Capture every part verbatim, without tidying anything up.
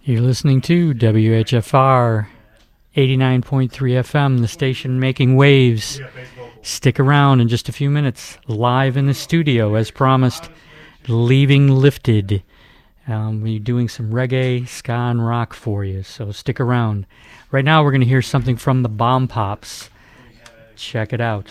You're listening to W H F R eighty-nine point three F M, the station making waves. Stick around in just a few minutes, live in the studio, as promised, Leaving Lifted. Um, we're doing some reggae, ska, and rock for you, so stick around. Right now we're going to hear something from the Bomb Pops. Check it out.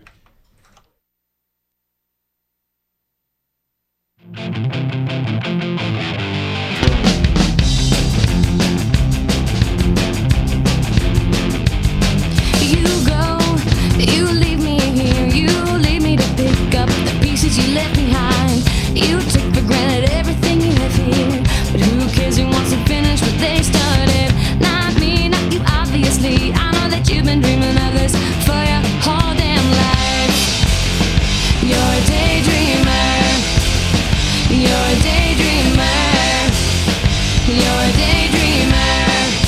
You leave me here, you leave me to pick up the pieces you left behind. You took for granted everything you have here, but who cares who wants to finish what they started? Not me, not you, obviously. I know that you've been dreaming of this for your whole damn life. You're a daydreamer. You're a daydreamer. You're a daydreamer.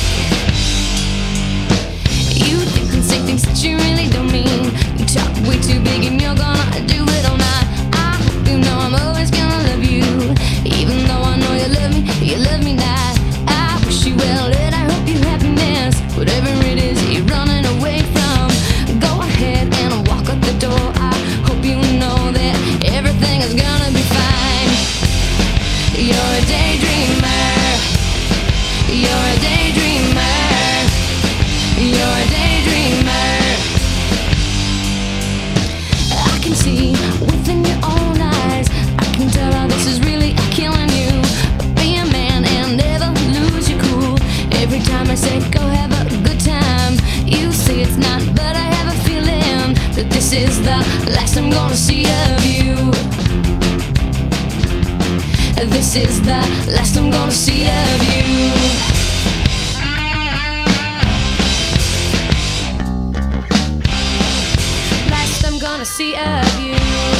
You think and say things that you really don't mean. You talk way too big and you're gonna do it all night. I hope you know I'm always gonna love you, even though I know you love me, you love me not. I wish you well and I hope you happiness, whatever it is you're running away from. Go ahead and walk out the door. I hope you know that everything is gonna be fine. You're a daydreamer. You're a daydreamer. You're a daydreamer. I can see within your own eyes, I can tell how this is really killing you. But be a man and never lose your cool. Every time I say go have a good time, you say it's not, but I have a feeling that this is the last I'm gonna see of you. This is the last I'm gonna see of you. Gonna see of you.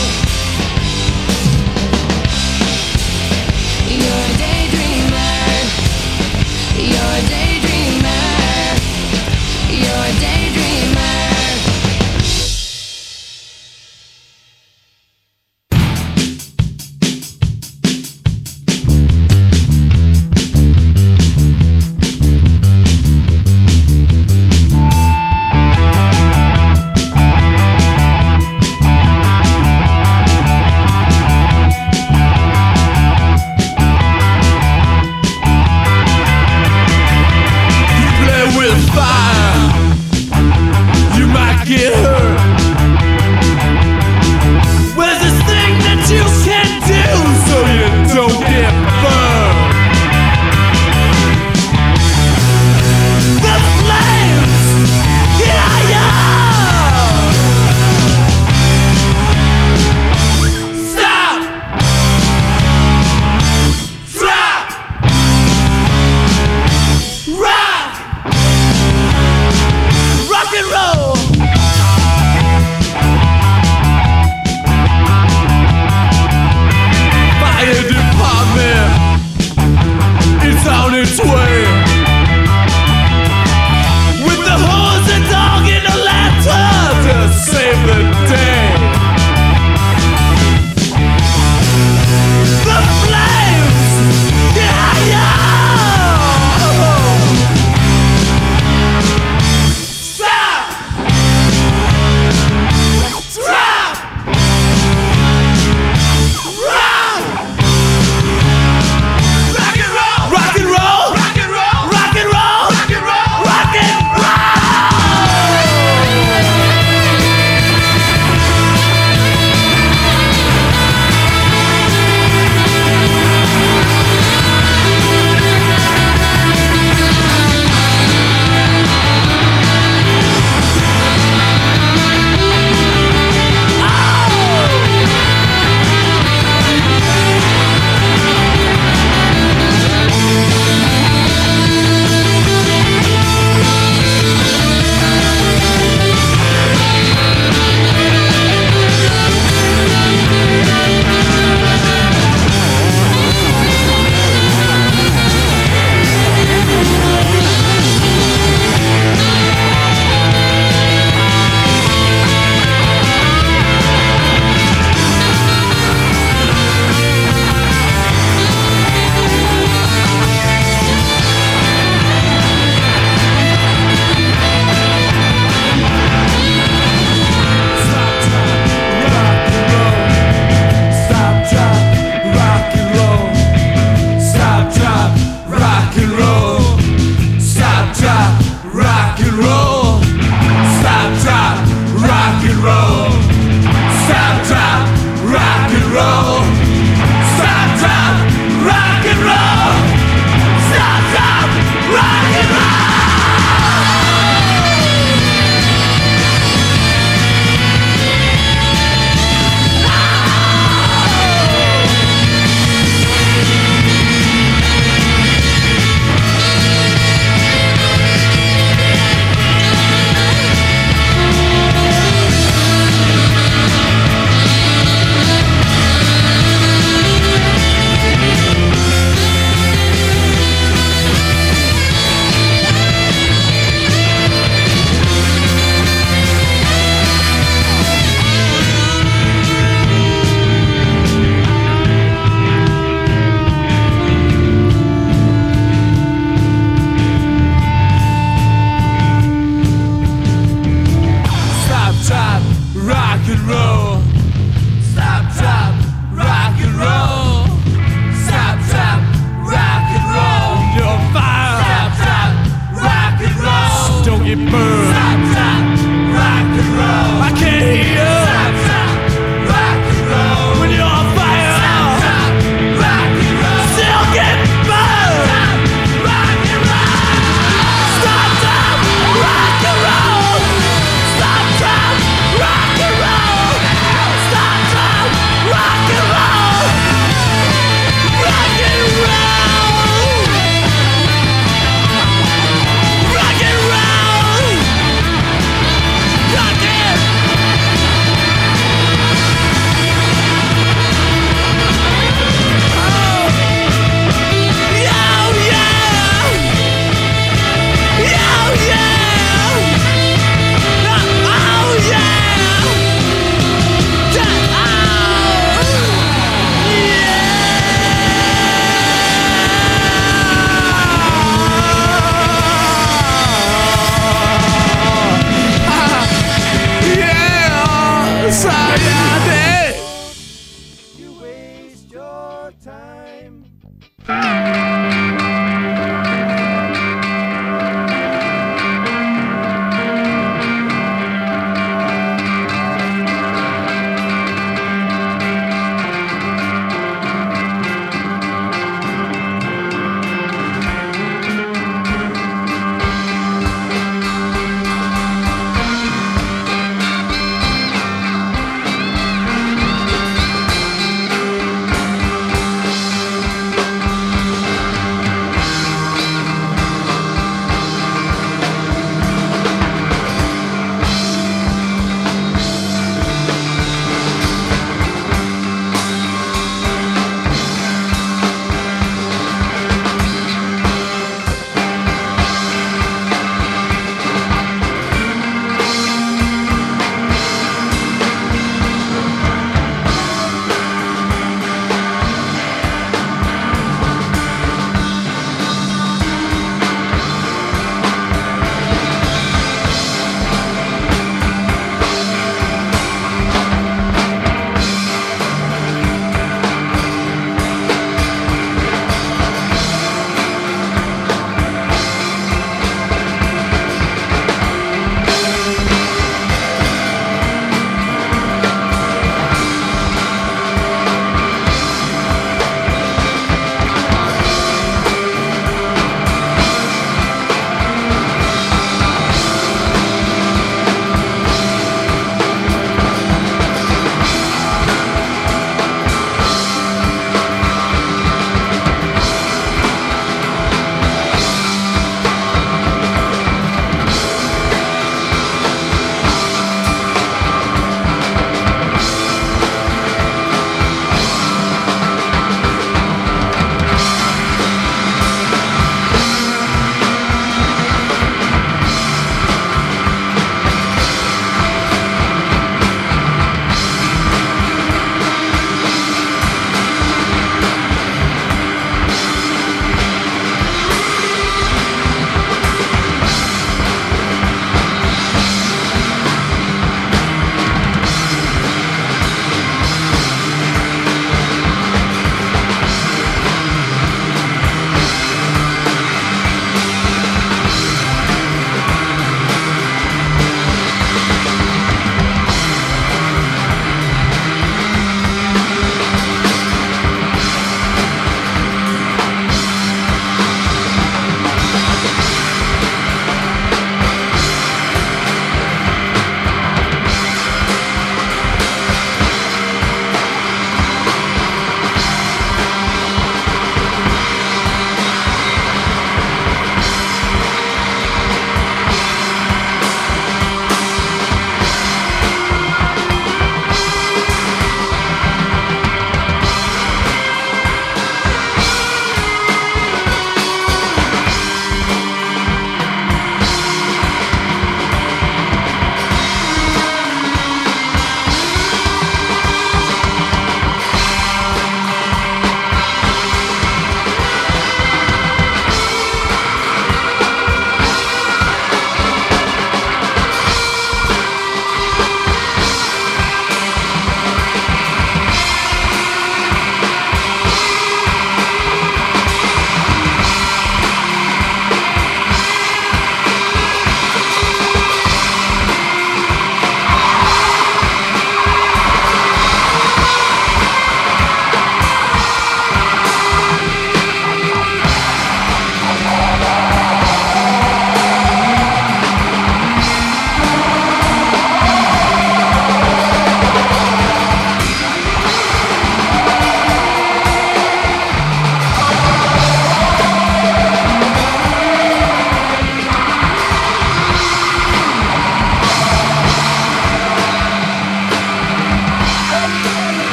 You're a daydreamer. You're a daydreamer. You're a daydreamer.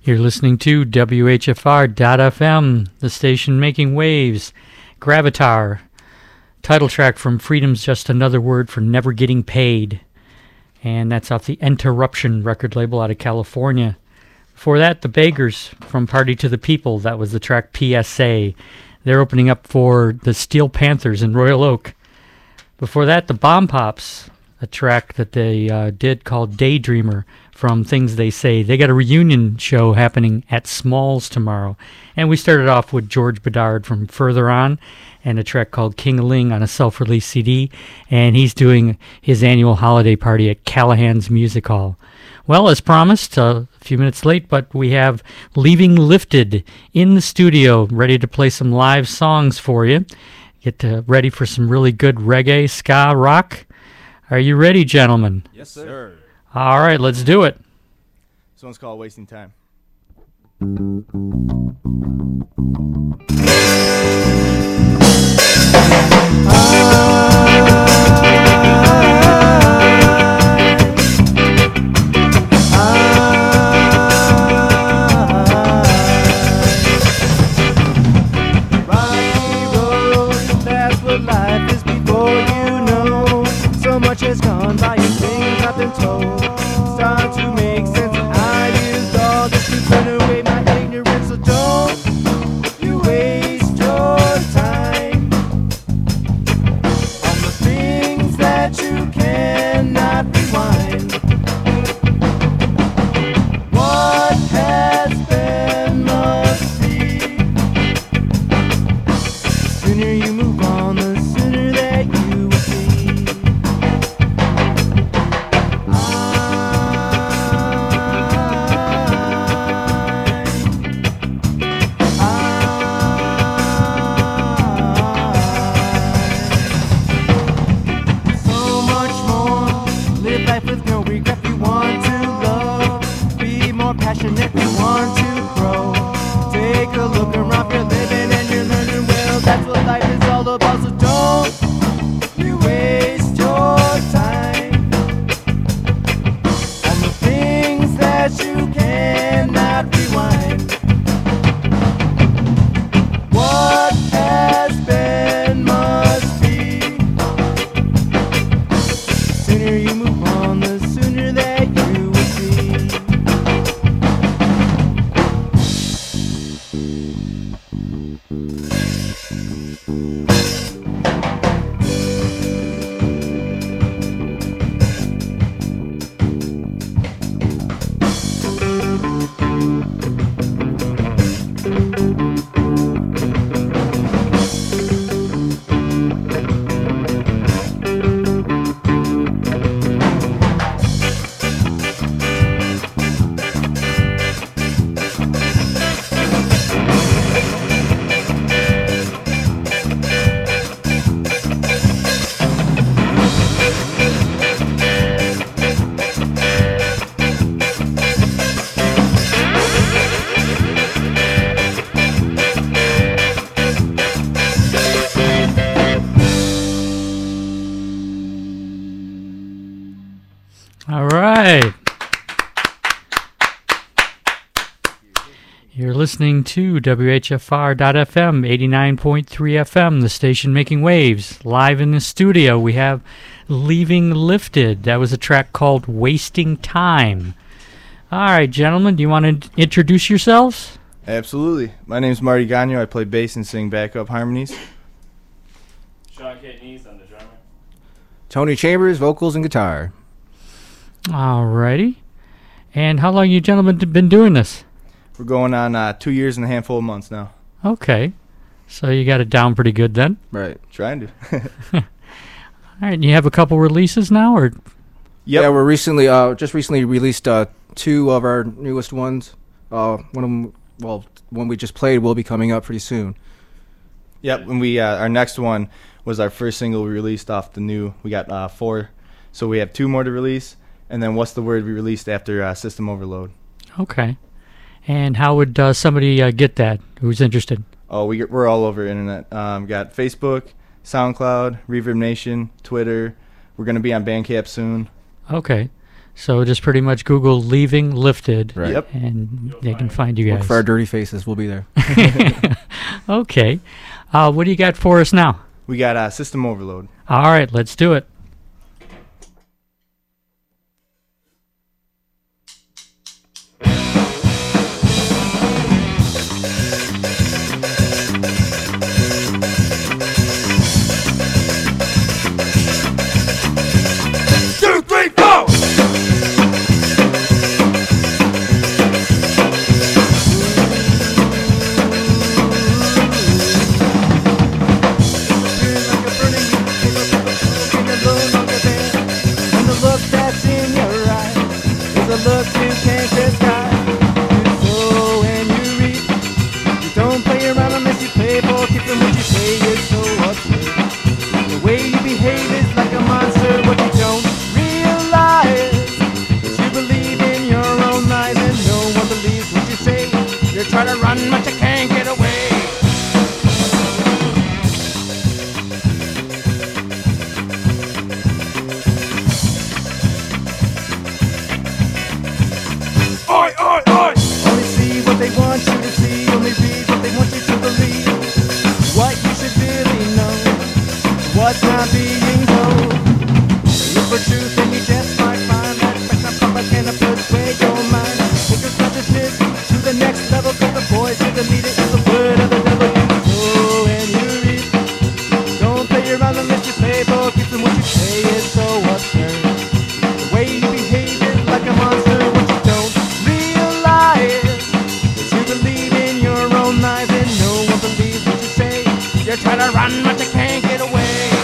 You're listening to W H F R dot F M, the station making waves. Gravatar, title track from Freedom's Just Another Word for Never Getting Paid. And that's off the Interruption record label out of California. Before that, the Beggars from Party to the People. That was the track P S A. They're opening up for the Steel Panthers in Royal Oak. Before that, the Bomb Pops, a track that they uh, did called Daydreamer from Things They Say. They got a reunion show happening at Smalls tomorrow. And we started off with George Bedard from Further On and a track called King-a-Ling on a self-release C D. And he's doing his annual holiday party at Callahan's Music Hall. Well, as promised, uh, a few minutes late, but we have Leaving Lifted in the studio, ready to play some live songs for you. Get uh, ready for some really good reggae, ska, rock. Are you ready, gentlemen? Yes, sir. All right, let's do it. This one's called Wasting Time. Has gone by, your things I've been told start to make sense. I used all this to turn away my ignorance, so don't you waste your time on the things that you cannot rewind. What has been must be. The sooner you move on, the sooner that you will see. Passionate, you want to grow. Take a look around, you're living and you're learning well. That's what life is all about, so don't you waste your time on the things that you cannot rewind. What has been must be. The sooner you move on, the sooner that you will see. All right. You're listening to W H F R dot F M, eighty-nine point three F M, the station making waves. Live in the studio, we have Leaving Lifted. That was a track called Wasting Time. All right, gentlemen, do you want to introduce yourselves? Absolutely. My name's Marty Gagno. I play bass and sing backup harmonies. Sean Catanese, I'm the drummer. Tony Chambers, vocals and guitar. All righty. And how long you gentlemen been doing this? We're going on uh, two years and a handful of months now. Okay. So you got it down pretty good then? Right. Trying to. All right, and you have a couple releases now, or? Yep. Yeah, we're recently, uh, just recently released uh, two of our newest ones. Uh, one of them, well, one we just played will be coming up pretty soon. Yep. And we, uh, our next one was our first single we released off the new. We got uh, four, so we have two more to release. And then What's the Word we released after uh, System Overload. Okay. And how would uh, somebody uh, get that who's interested? Oh, we, we're all over internet. Um, got Facebook, SoundCloud, Reverb Nation, Twitter. We're going to be on Bandcamp soon. Okay. So just pretty much Google Leaving Lifted, Right. Yep. and they can find you Look guys. for our dirty faces. We'll be there. Okay. Uh, what do you got for us now? We got uh, System Overload. All right, let's do it. Two, three, four. And the look that's in your eyes is a look you can't disguise. You sow and you reap. You don't play around unless you play for keeps, and what you say is so absurd. The way you behave is like a monster. What you don't realize is you believe in your own lies, and no one believes what you say. You try to run, but you can't get away. Oi, oi, oi! Only see what they want you to see. Only read what they want you to believe. What you should really know. What's not being told. Look for truth and you just might find that fact not proper can persuade your mind. Take your consciousness to the next level, cause the voice of the leader is the word of the devil. You sow and you reap. Don't play around unless you play for keeps, and what you say is so absurd. The way you behave is like a monster. What you don't realize is you believe in your own lies, and no one believes what you say. You're trying to run, but you can't get away.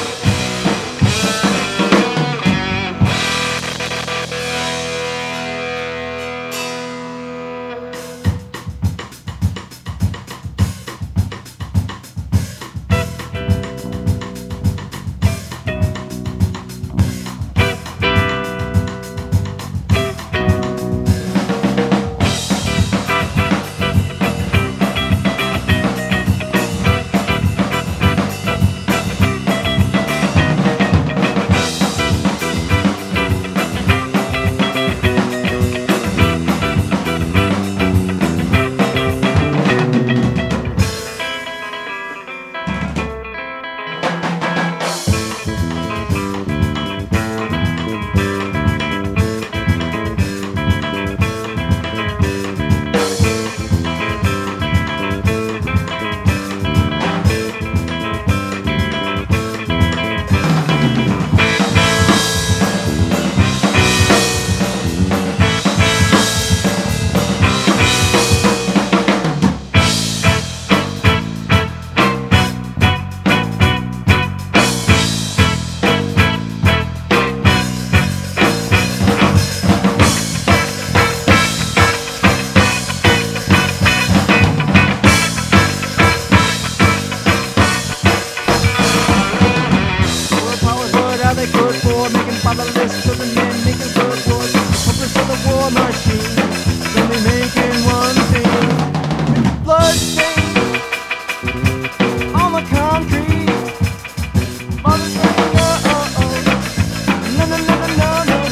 fatherless children men making world wars. Hopeless of the war machine, only making one thing. Blood stains on the concrete. Mother's saying no, oh, oh. No, no, no, no, no, no,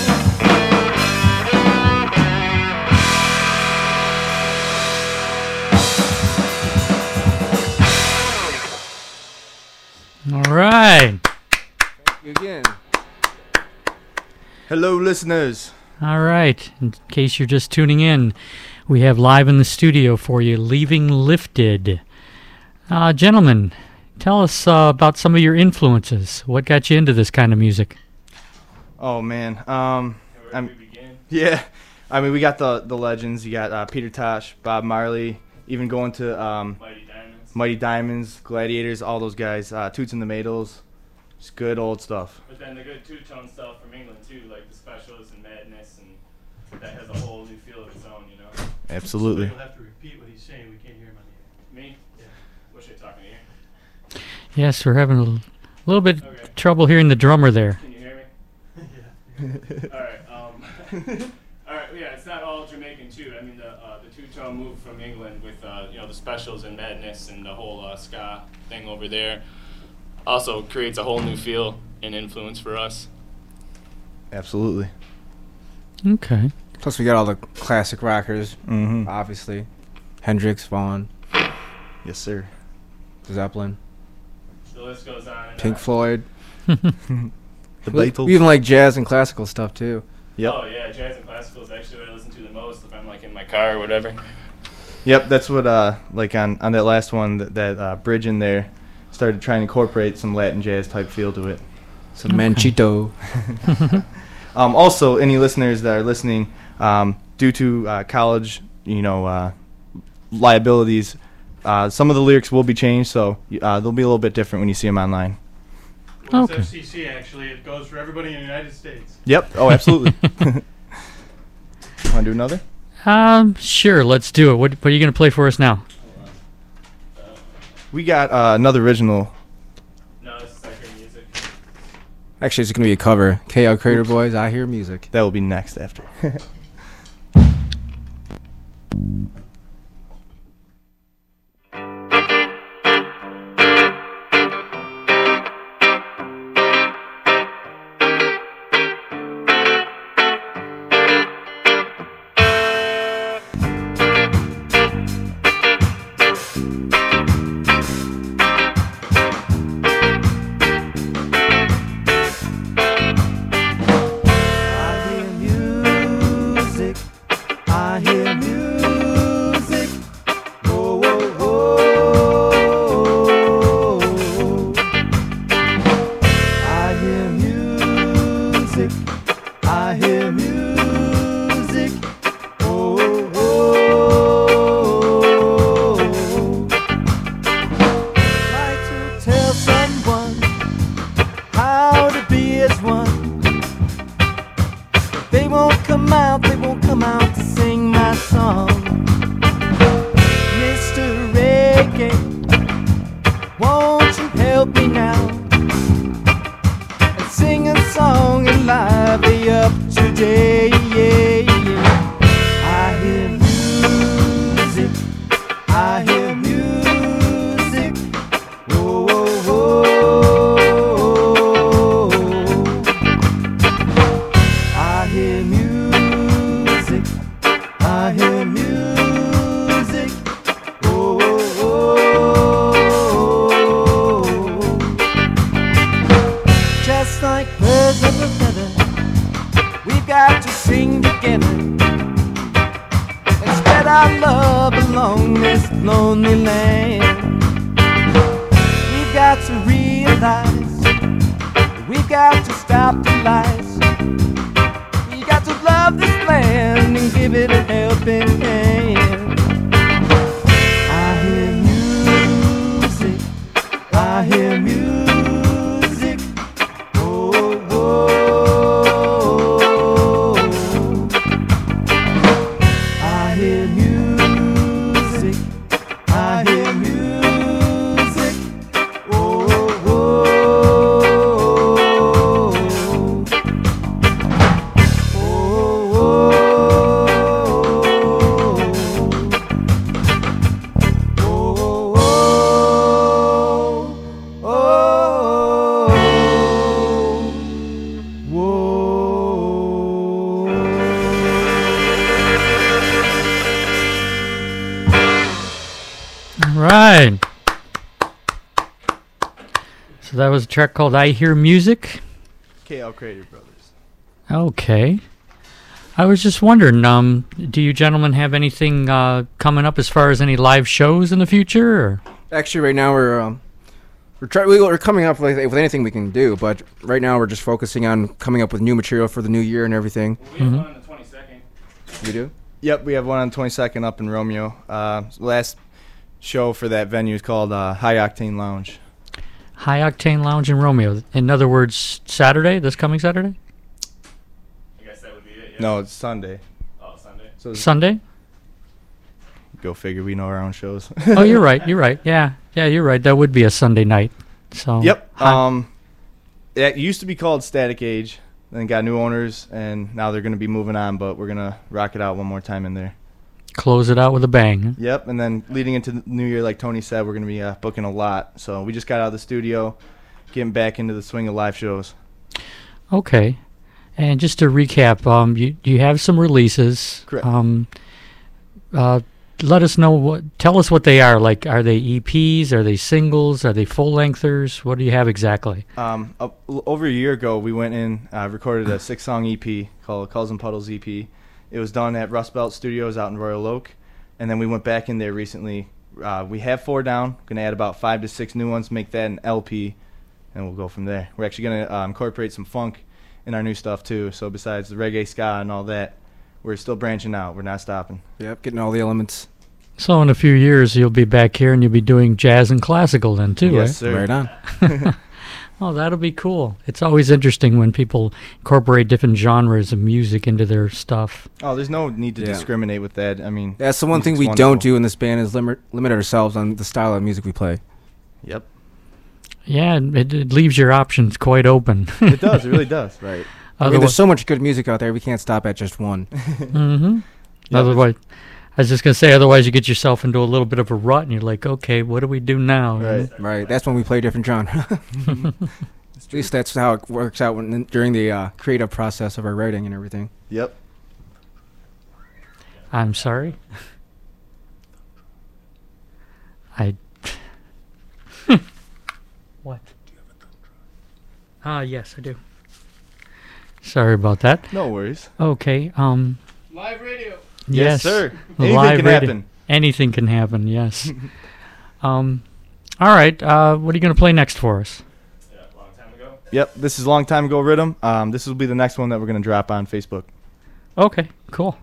All right. Thank you again. Hello, listeners. All right. In case you're just tuning in, we have live in the studio for you, Leaving Lifted. Uh, gentlemen, tell us uh, about some of your influences. What got you into this kind of music? Oh man, um, Where do I'm, we begin? yeah. I mean, we got the the legends. You got uh, Peter Tosh, Bob Marley, even going to um, Mighty Diamonds. Mighty Diamonds, Gladiators, all those guys. Uh, Toots and the Maytals, just good old stuff. But then the good two-tone stuff from England too, like the Specials and Madness, and that has a whole new feel of its own, you know. Absolutely. You'll have to repeat what he's saying. We can't hear him on the air. Me? Yeah. What should I talk to you? Yes, we're having a l- little bit Okay. trouble hearing the drummer there. Can you hear me? yeah. All right. Um, all right. Yeah, it's not all Jamaican too. I mean, the uh, the two-tone move from England with uh, you know the Specials and Madness and the whole uh, ska thing over there also creates a whole new feel and influence for us. Absolutely. Okay. Plus, we got all the classic rockers, Mm-hmm. obviously. Hendrix, Vaughn, Yes, sir. Zeppelin, The list goes on. And Pink on. Floyd. The We, Beatles. we even like jazz and classical stuff, too. Yep. Oh yeah, jazz and classical is actually what I listen to the most if I'm like in my car or whatever. Yep, that's what uh like on on that last one that, that uh, bridge in there started trying to incorporate some Latin jazz type feel to it. Some Manchito. Um, also, any listeners that are listening, um, due to uh, college, you know, uh, liabilities, uh, some of the lyrics will be changed, so uh, they'll be a little bit different when you see them online. Well, it's Okay. F C C, actually. It goes for everybody in the United States. Yep. Oh, absolutely. Want to do another? Um, sure, let's do it. What, what are you going to play for us now? We got uh, another original. No, this is like her music. Actually, it's going to be a cover. K L Crater Boys, I Hear Music. That will be next after. I hear music. I hear music. Oh, oh, oh. I hear music. I hear music. Oh, oh, oh. Like to tell someone how to be as one. They won't come out, they won't come out to sing my song. Mister Reggae, won't you help me now? And sing a song and lively up today. Yeah, yeah. I hear music, I hear music. Oh, oh, oh. I hear music, I hear music. Oh, oh, oh. Just like birds of a feather, we've got to sing together and spread our love along this lonely land. We've got to realize we've got to stop the lies. We got to love this land and give it a helping hand. I hear music, I hear music. Oh, oh, oh. I hear music, I hear music. Oh, oh, All right. So that was a track called I Hear Music. K L Crater Brothers. Okay. I was just wondering, um, do you gentlemen have anything uh, coming up as far as any live shows in the future? Or? Actually, right now we're um, we're trying we're coming up with, with anything we can do, but right now we're just focusing on coming up with new material for the new year and everything. We have Mhm. one on the twenty-second. You do? Yep, we have one on the twenty-second up in Romeo. Uh, last show for that venue is called uh, High Octane Lounge. High Octane Lounge in Romeo. In other words, Saturday, this coming Saturday? I guess that would be it. Yeah. No, it's Sunday. Oh, Sunday. So Sunday? go figure. We know our own shows. Oh, you're right. You're right. Yeah. Yeah, you're right. That would be a Sunday night. So. Yep. Hi- Um, it used to be called Static Age, then got new owners, and now they're going to be moving on. But we're gonna rock it out one more time in there. Close it out with a bang. Yep. And then leading into the new year, like Tony said, we're gonna be uh, booking a lot. So we just got out of the studio, getting back into the swing of live shows. Okay. And just to recap, um, you you have some releases. Correct. Um, uh, let us know what. Tell us what they are. Like, are they E Ps? Are they singles? Are they full lengthers? What do you have exactly? Um, uh, l- over a year ago, we went in, uh, recorded a six-song E P called Culls and Puddles E P. It was done at Rust Belt Studios out in Royal Oak, and then we went back in there recently. Uh, we have four down. Going to add about five to six new ones, make that an L P, and we'll go from there. We're actually going to uh, incorporate some funk in our new stuff too. So besides the reggae, ska, and all that, we're still branching out. We're not stopping. Yep, getting all the elements. So in a few years, you'll be back here and you'll be doing jazz and classical then too, Yes, sir. Right on. right? Oh, that'll be cool. It's always interesting when people incorporate different genres of music into their stuff. Oh, there's no need to Yeah. discriminate with that. I mean, That's the one thing we music's don't wonderful. do in this band is limit limit ourselves on the style of music we play. Yep, Yeah, it, it leaves your options quite open. it does. It really does. Right. I mean, there's so much good music out there. We can't stop at just one. Mm-hmm. Yeah, Otherwise, I was just gonna say, otherwise you get yourself into a little bit of a rut, and you're like, okay, what do we do now? Right. Right. That's when we play different genre. At least that's how it works out when, during the uh, creative process of our writing and everything. Yep. I'm sorry. I. What? Ah, yes, I do. Sorry about that. No worries. Okay. Um. Live radio. Yes, sir. Anything Live can radio. happen. Anything can happen. Yes. um. All right. Uh. What are you gonna play next for us? Yeah, a long time ago. Yep. This is a long time ago rhythm. Um, this will be the next one that we're gonna drop on Facebook. Okay. Cool.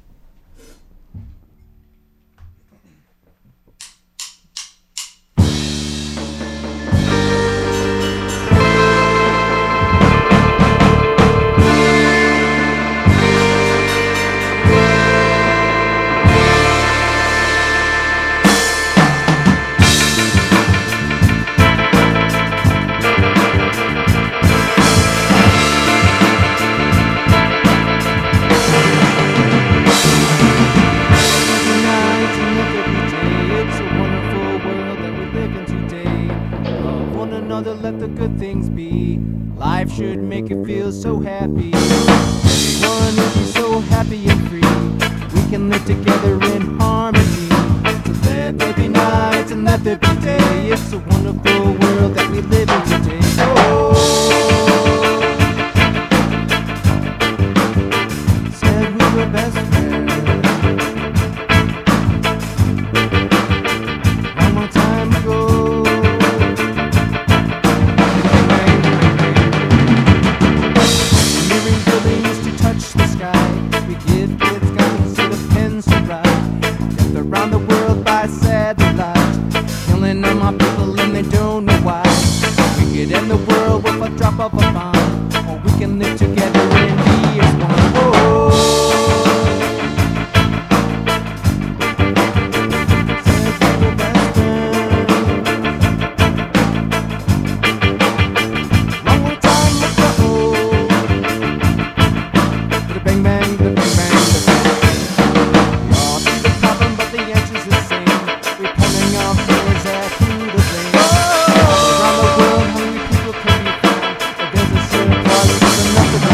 Night and every day, it's a wonderful world that we live in today. Love one another, let the good things be. Life should make you feel so happy. Everyone will be so happy and free. We can live together in harmony. So let there be night and let there be day. It's a wonderful world that we live in today. Oh. Said we were best friends. Long, long time ago. Mirroring buildings to touch the sky. We give kids guns to the pens to write. Death around the world by satellite. Killing all my people and they don't know why. We could end the world with a drop of a bomb. Or we can live together and be as one. Oh. Said we were best friends. Long, long time ago. The bang bang, the bang bang, the bang. We all see the problem, but the answer's the same. We're pointing our fingers at who to blame. Around the world, hungry people can be found, but there's a surplus of enough of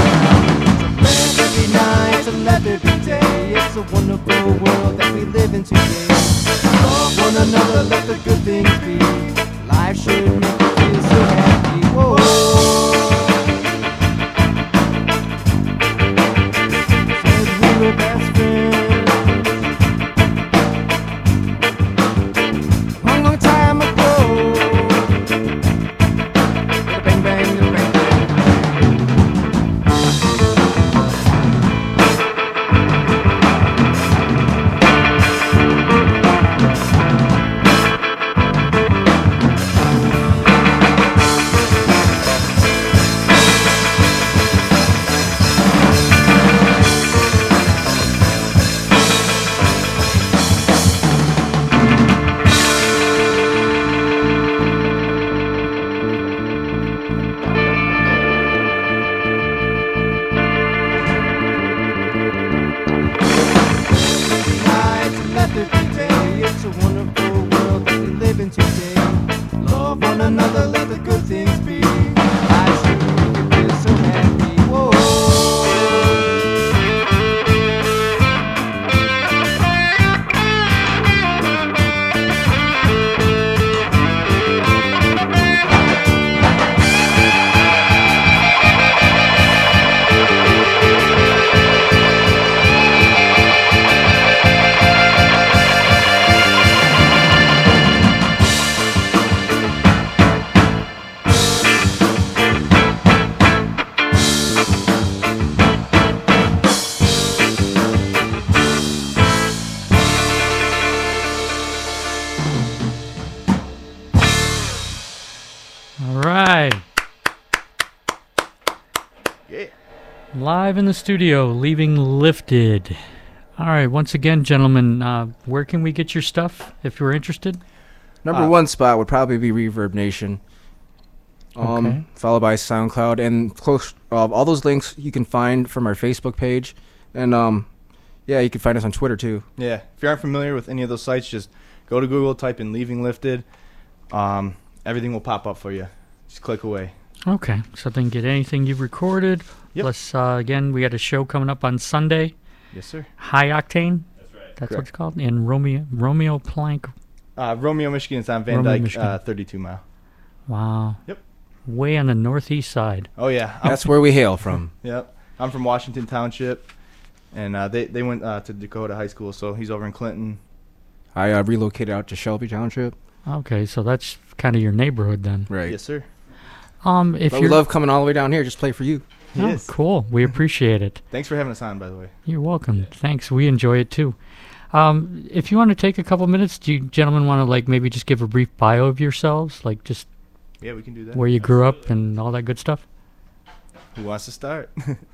Live in the studio, leaving lifted. All right, once again, gentlemen, uh, where can we get your stuff if you're interested? Number Uh, one spot would probably be Reverb Nation. Um, Okay. Followed by SoundCloud, and close. Uh, all those links you can find from our Facebook page, and um, yeah, you can find us on Twitter too. Yeah, if you aren't familiar with any of those sites, just go to Google, type in Leaving Lifted. Um, everything will pop up for you. Just click away. Okay, so they can get anything you've recorded. Yep. Plus, uh, again, we got a show coming up on Sunday. Yes, sir. High Octane. That's right. That's what Correct. it's called. And Romeo Romeo Plank. Uh, Romeo, Michigan is on Van Romeo, Dyke, Michigan. uh, thirty-two mile. Wow. Yep. Way on the northeast side. Oh, yeah. I'm, That's where we hail from. yep. I'm from Washington Township, and uh, they, they went uh, to Dakota High School, so he's over in Clinton. I uh, relocated out to Shelby Township. Okay, so that's kind of your neighborhood then. Right. Yes, sir. Um, if But you we love coming all the way down here. Just play for you. oh, Yes. cool. We appreciate it. Thanks for having us on, by the way. You're welcome. Thanks. We enjoy it too. Um, if you want to take a couple minutes, do you gentlemen want to like maybe just give a brief bio of yourselves, like just Yeah, we can do that. where you grew up and all that good stuff? Who wants to start?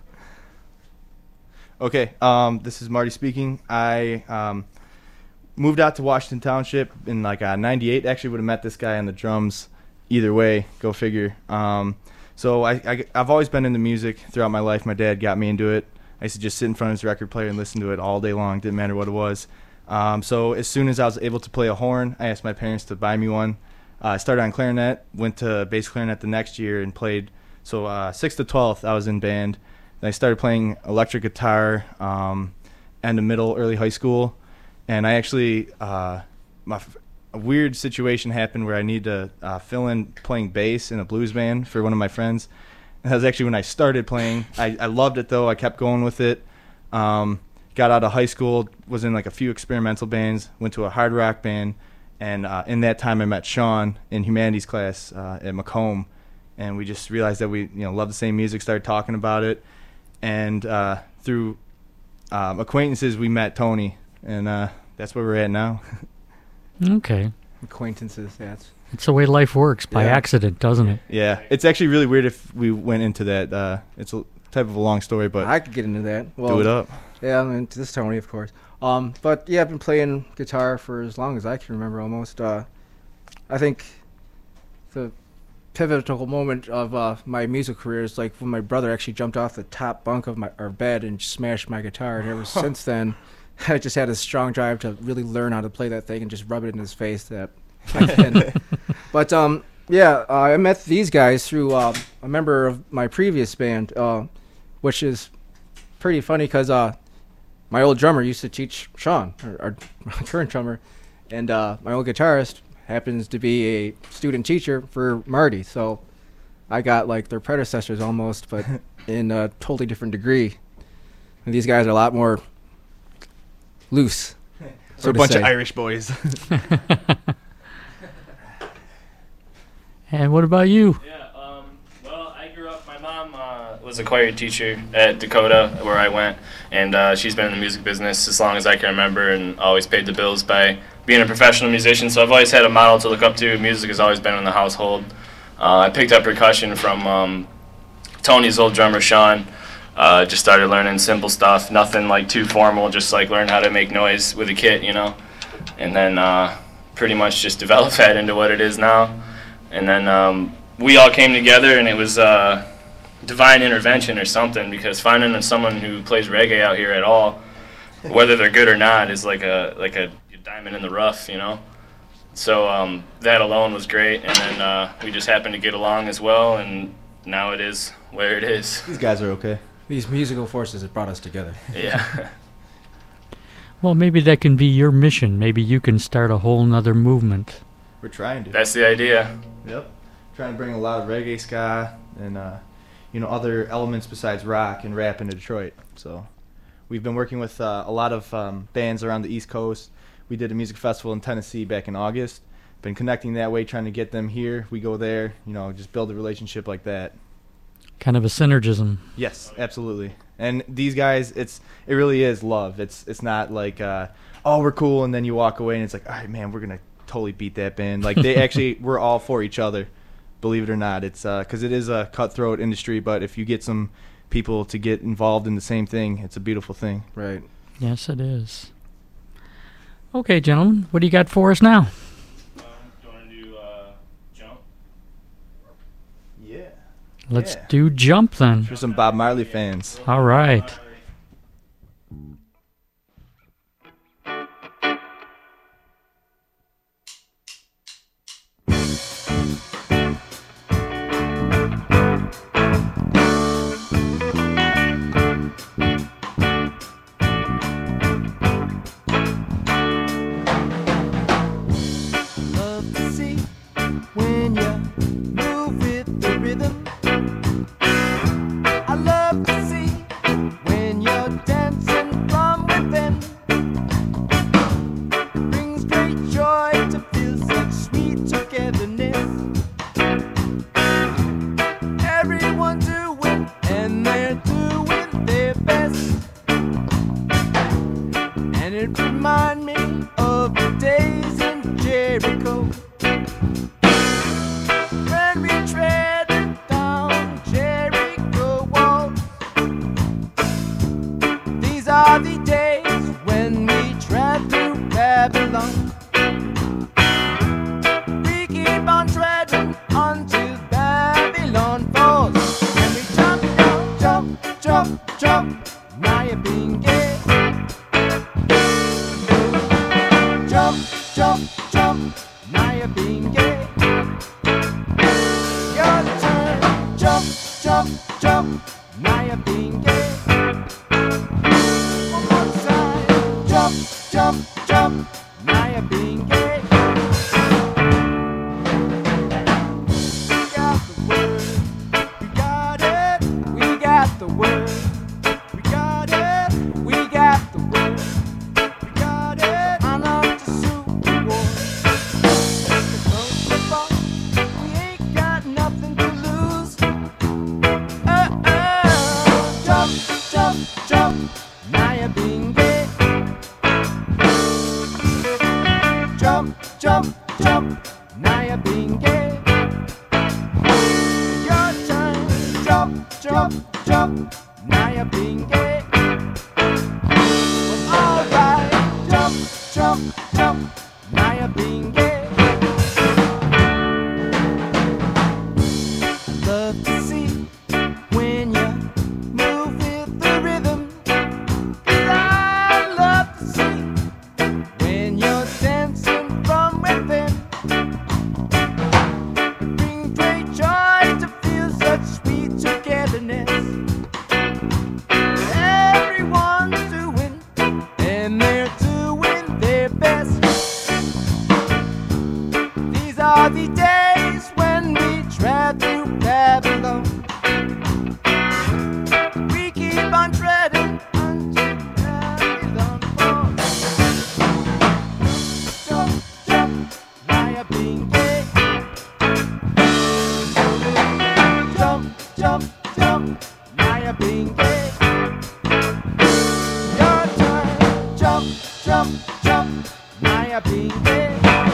Okay, um, this is Marty speaking. I um, moved out to Washington Township in like uh, ninety-eight. Actually, would have met this guy on the drums. Either way, go figure. Um, so I, I, I've always been into music throughout my life. My dad got me into it. I used to just sit in front of his record player and listen to it all day long. Didn't matter what it was. Um, so as soon as I was able to play a horn, I asked my parents to buy me one. Uh, I started on clarinet, went to bass clarinet the next year and played. So uh, sixth to twelfth, I was in band. Then I started playing electric guitar um, end of middle, early high school. And I actually, uh, my, f- a weird situation happened where I needed to uh, fill in playing bass in a blues band for one of my friends. And that was actually when I started playing. I, I loved it, though. I kept going with it. Um, got out of high school, was in like a few experimental bands, went to a hard rock band. And uh, in that time, I met Sean in humanities class uh, at Macomb. And we just realized that we, you know, loved the same music, started talking about it. And uh, through um, acquaintances, we met Tony. And uh, that's where we're at now. Okay. Acquaintances, that's. It's the way life works by Yeah. accident, doesn't it? Yeah, it's actually really weird if we went into that. Uh, it's a type of a long story, but I could get into that. Well, do it up. Yeah, I'm into this Tony, of course. Um, but yeah, I've been playing guitar for as long as I can remember, almost. Uh, I think the pivotal moment of uh, my music career is like when my brother actually jumped off the top bunk of my our bed and smashed my guitar, and ever since then, I just had a strong drive to really learn how to play that thing and just rub it in his face that I can. But um, yeah, uh, I met these guys through uh, a member of my previous band, uh, which is pretty funny because uh, my old drummer used to teach Sean, our, our current drummer, and uh, my old guitarist happens to be a student teacher for Marty. So I got like their predecessors almost, but in a totally different degree. And these guys are a lot more loose. We're a to bunch of say. Irish boys. And what about you? Yeah, um, well, I grew up, my mom uh, was a choir teacher at Dakota, where I went, and uh, she's been in the music business as long as I can remember and always paid the bills by being a professional musician, so I've always had a model to look up to. Music has always been in the household. Uh, I picked up percussion from um, Tony's old drummer, Sean. Uh, just started learning simple stuff, nothing like too formal, just like learn how to make noise with a kit, you know, and then uh, pretty much just developed that into what it is now. And then um, we all came together, and it was uh, divine intervention or something, because finding someone who plays reggae out here at all, whether they're good or not, is like a like a diamond in the rough, you know. So um, that alone was great, and then uh, we just happened to get along as well, and now it is where it is. These guys are okay. These musical forces have brought us together. Yeah. Well, maybe that can be your mission. Maybe you can start a whole nother movement. We're trying to. That's the idea. Yep. Trying to bring a lot of reggae, ska, and uh, you know, other elements besides rock and rap into Detroit. So we've been working with uh, a lot of um, bands around the East Coast. We did a music festival in Tennessee back in August. Been connecting that way, trying to get them here. We go there, you know, just build a relationship like that. Kind of a synergism. Yes, absolutely. And these guys, it's it really is love. It's it's not like uh, oh, we're cool, and then you walk away and it's like, all right, man, we're gonna totally beat that band. Like they actually, we're all for each other, believe it or not. It's because uh, it is a cutthroat industry, but if you get some people to get involved in the same thing. It's a beautiful thing. Right. Yes, it is. Okay, gentlemen, what do you got for us now? Um, do you want to do uh, jump? Yeah. Let's Yeah. do Jump then. For some Bob Marley fans. All right. Love to see when you move with the rhythm. I love to see when you're dancing from within. Brings great joy to feel such sweet togetherness. Everyone doing and they're doing their best. And it reminds me of the days in Jericho when we tread down Jericho walls. These are the days when we tread through Babylon. We keep on treading until Babylon falls. And we jump down, jump, jump, jump. Now you're being gay. Jump, jump, jump, now you're being gay. Your turn, jump, jump, jump, now you're being gay. One more time, jump, jump, jump, now you're being gay. We got the word, we got it, we got the word. We got it, we got the word. We got it, I love to super war. Close the bar, we ain't got nothing to lose. Oh, oh, jump, jump, jump, now you're being gay. Jump, jump, jump, now you're being gay. Your turn, jump, jump, jump, now you're being gay. Well, alright, jump, jump, jump, now you're being gay. Love to see when you move with the rhythm. I love to see when you're dancing from within. It brings great joy to feel such sweet togetherness. Everyone's doing and they're doing their best. These are the days when we tread through Babylon. We keep on treading until Babylon falls. Jump, jump, now you're being gay. Jump, jump, jump, now you're being gay. Your turn, jump, jump, jump, now you're being gay.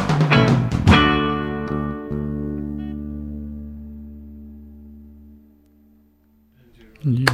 Yeah.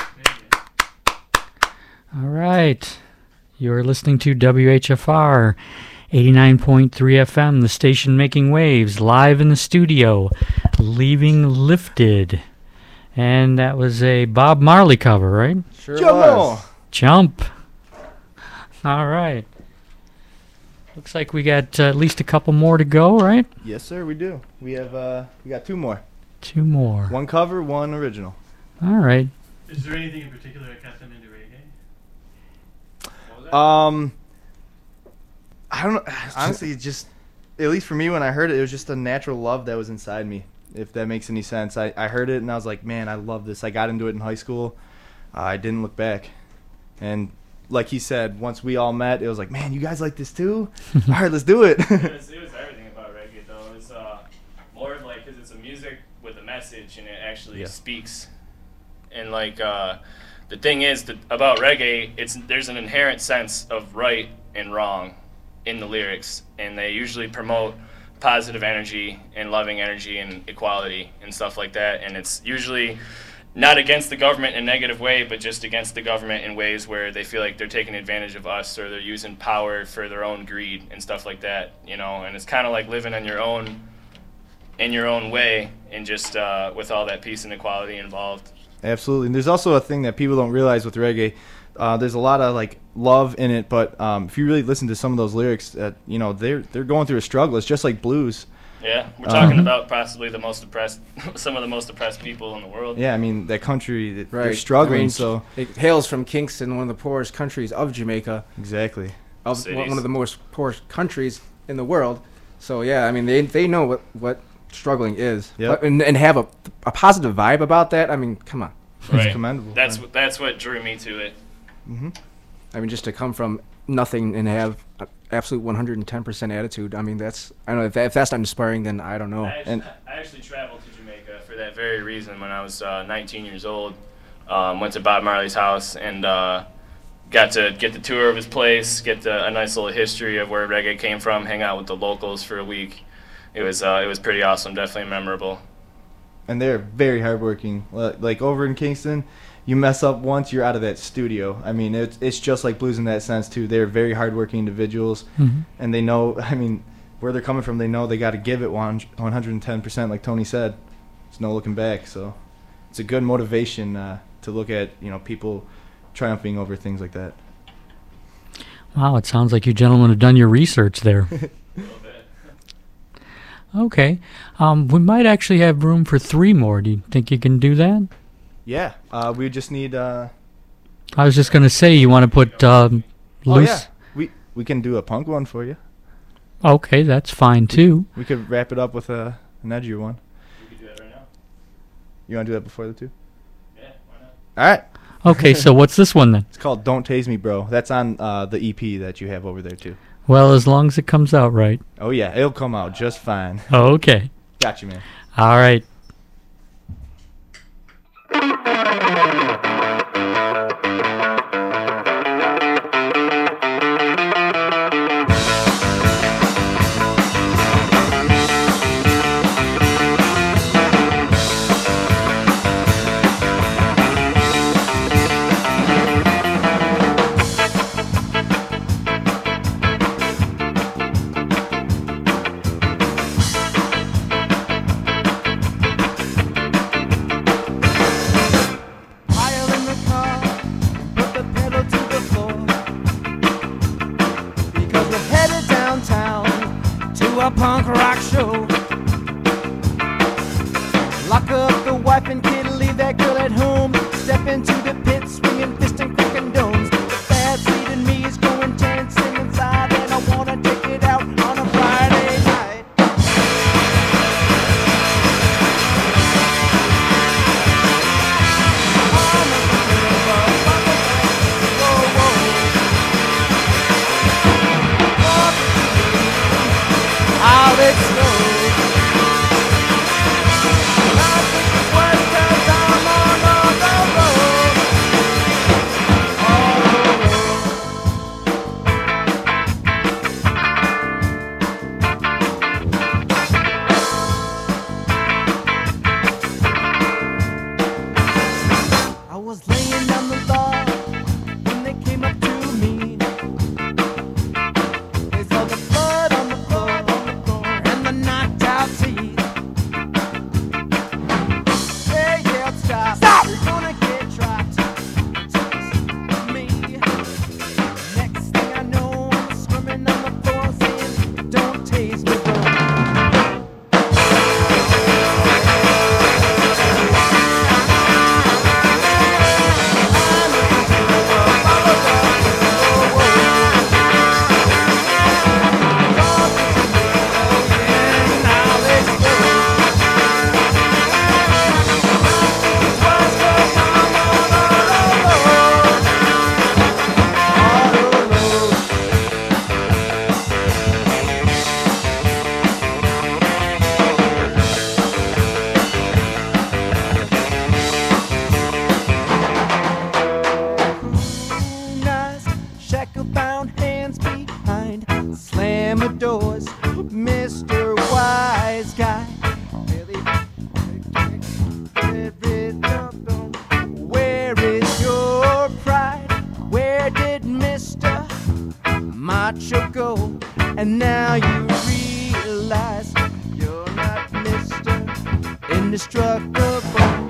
All right. You're listening to W H F R eighty-nine point three F M, the station making waves, live in the studio, Leaving Lifted. And that was a Bob Marley cover, right? Sure Jump was. on. Jump. All right. Looks like we got uh, at least a couple more to go, right? Yes, sir, we do. We have uh, we got two more. Two more. One cover, one original. All right. Is there anything in particular that got them into reggae? What was that? Um, I don't know. Honestly, it just at least for me, when I heard it, it was just a natural love that was inside me. If that makes any sense, I, I heard it and I was like, man, I love this. I got into it in high school. Uh, I didn't look back, and like he said, once we all met, it was like, man, you guys like this too? All right, let's do it. it, was, it was everything about reggae, though. It was uh, more of like, because it's a music with a message and it actually Yeah. speaks. And like, uh, the thing is that about reggae, it's there's an inherent sense of right and wrong in the lyrics, and they usually promote positive energy and loving energy and equality and stuff like that. And it's usually not against the government in a negative way, but just against the government in ways where they feel like they're taking advantage of us or they're using power for their own greed and stuff like that, you know. And it's kind of like living on your own, in your own way, and just uh, with all that peace and equality involved. Absolutely. And there's also a thing that people don't realize with reggae. Uh, there's a lot of like love in it, but um, if you really listen to some of those lyrics, that you know they're they're going through a struggle. It's just like blues. Yeah, we're talking Um, about possibly the most oppressed, some of the most oppressed people in the world. Yeah, I mean that country, that they're Right. struggling. I mean, so it hails from Kingston, one of the poorest countries of Jamaica, exactly. of Cities. one of the most poorest countries in the world. So yeah, I mean they they know what, what struggling is, Yep. But- and and have a a positive vibe about that. I mean, come on. Right. commendable, That's man. what that's what drew me to it. Mm-hmm. I mean, just to come from nothing and have a absolute one hundred ten percent attitude. I mean, that's I don't know if, that, if that's not inspiring, then I don't know. I actually, And- I actually traveled to Jamaica for that very reason when I was uh, nineteen years old. Um, went to Bob Marley's house and uh, got to get the tour of his place, get the, a nice little history of where reggae came from, hang out with the locals for a week. It was uh, it was pretty awesome, definitely memorable. And they're very hardworking. Li- Like over in Kingston, you mess up once, you're out of that studio. I mean, it's it's just like blues in that sense too. They're very hardworking individuals, Mhm. and they know. I mean, where they're coming from, they know they got to give it one hundred ten percent. Like Tony said, there's no looking back. So it's a good motivation uh, to look at you know people triumphing over things like that. Wow, it sounds like you gentlemen have done your research there. A little bit. Okay. Um, we might actually have room for three more. Do you think you can do that? Yeah, uh, we just need. Uh, I was just going to say, you want to put um, oh loose. yeah, we we can do a punk one for you. Okay, that's fine too. We could wrap it up with a an edgier one. We could do that right now. You want to do that before the two? Yeah, why not? All right. Okay, so what's this one then? It's called "Don't Tase Me, Bro." That's on uh, the E P that you have over there too. Well, as long as it comes out right. Oh yeah, it'll come out just fine. Okay. Got you, man. All right. Pile in the car, put the pedal to the floor. Because we're headed downtown to a punk rock show. Lock up the wife and kid, leave that girl at home. Step into the pit, swinging fist and cracking domes. The bad seed in me is going dancing inside, and I wanna take it out on a Friday night. I'll explode. West 'cause I'm on the road. On the road. I was laying down the law when they came up to me. They saw the blood on the floor and the knocked out teeth. They yelled, stop, stop! You're gonna get dropped. Took me. Next thing I know, I'm screaming on the floor saying, don't tase me, bro. I'm a And now you realize you're not Mister Indestructible.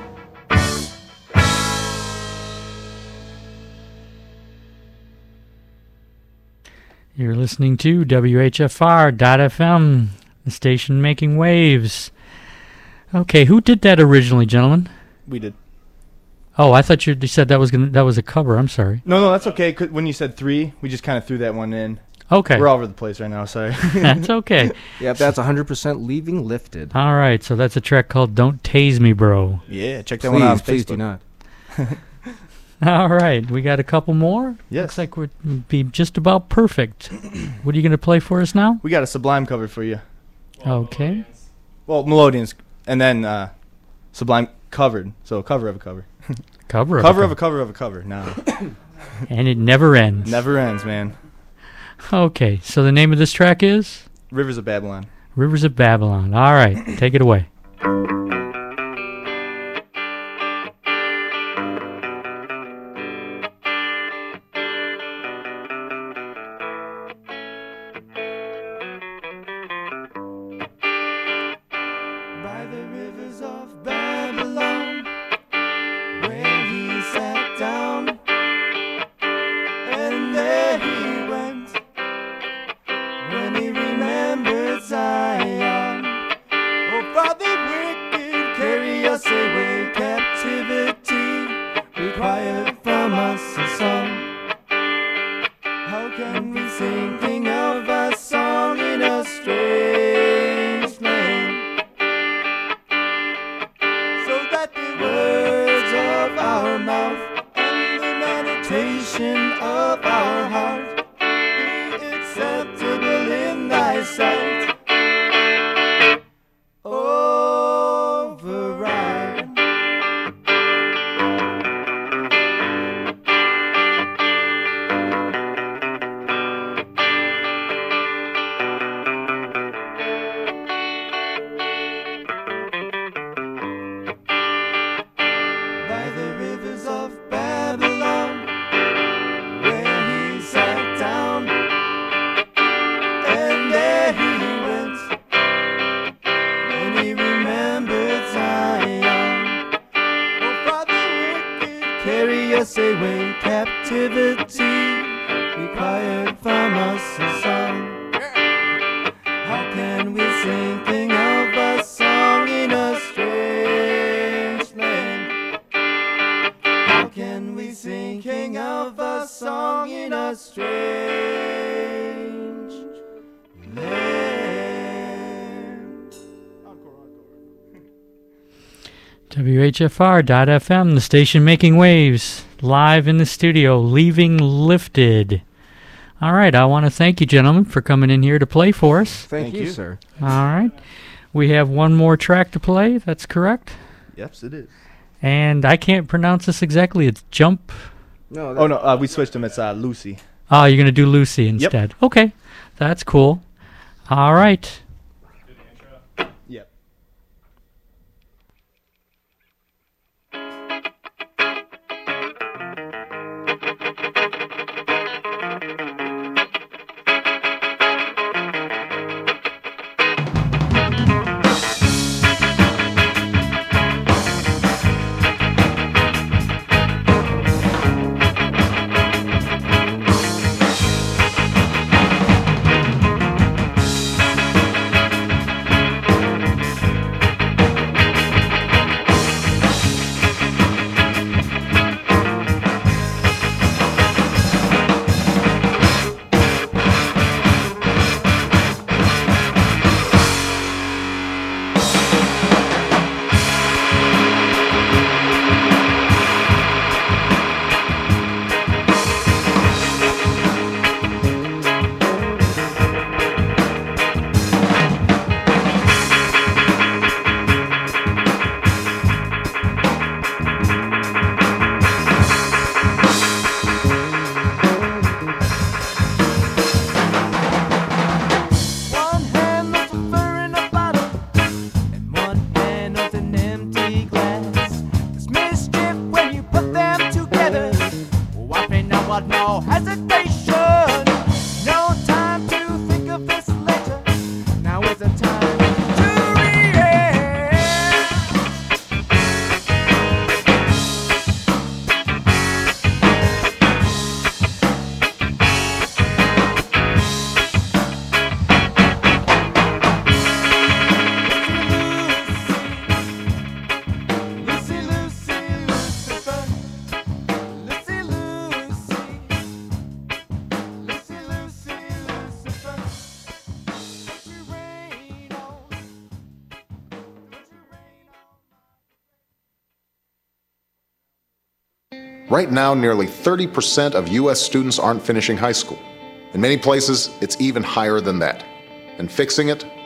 You're listening to W H F R dot F M, the station making waves. Okay, who did that originally, gentlemen? We did. Oh, I thought you said that was gonna that was a cover. I'm sorry. No, no, that's okay. 'Cause when you said three, we just kind of threw that one in. Okay. We're all over the place right now, sorry. That's okay. Yep, that's one hundred percent Leaving Lifted. All right, so that's a track called Don't Tase Me, Bro. Yeah, check that Please, one out on please Facebook. do not. All right, we got a couple more. Yes. Looks like we're be just about perfect. What are you going to play for us now? We got a Sublime cover for you. Okay. Well, Melodians, and then uh, Sublime covered, so cover of a cover. Cover of cover a of a cover of a cover, now. And it never ends. Never ends, man. Okay, so the name of this track is? Rivers of Babylon. Rivers of Babylon. All right, take it away. By the rivers of Babylon, where he sat down, and there he went, when he remembered Zion. Oh, Father, wicked, carry us away, captivity, require from us a song. How can we sing King of a song in a strange land? So that the words of our mouth and the meditation of our heart be acceptable in thy sight. Override. By the rivers of Babylon, where he sat down, and there he went, when he remembered Zion. Oh, Father, wicked, carry us away, captivity, required from us a song. How can we sing King of a song in a strange land? How can we sing King of a song in a strange land? W H F R dot F M, the station making waves, live in the studio, Leaving Lifted. All right, I want to thank you, gentlemen, for coming in here to play for us. Thank, Thank you, you. sir. All right. We have one more track to play, that's correct. Yes, it is. And I can't pronounce this exactly. It's Jump. No, that, Oh, no, uh, we switched them. It's uh, Lucy. Oh, you're going to do Lucy instead. Okay, that's cool. All right. Yep. One hand holds a fur in a bottle, and one hand holds an empty glass. There's mischief when you put them together. Wiping out what no hesitation. No time to think of this Right now, nearly thirty percent of U S students aren't finishing high school. In many places, it's even higher than that. And fixing it